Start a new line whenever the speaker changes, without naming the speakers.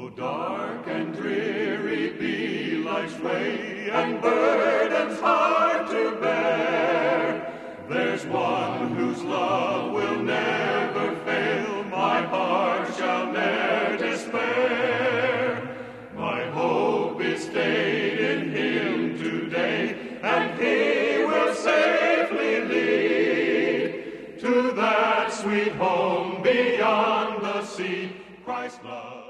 Dark and dreary be life's way, and burdens hard to bear. There's one whose love will never fail, my heart shall ne'er despair. My hope is stayed in him today, and he will safely lead to that sweet home beyond the sea, Christ's love.